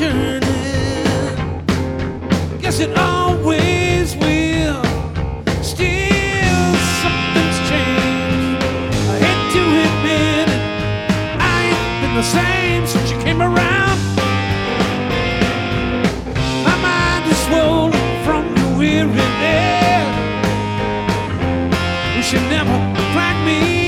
turning. Guess it always will. Still, something's changed. I hate to admit it. I ain't been the same since you came around. My mind is swollen from your weariness. You should never flag me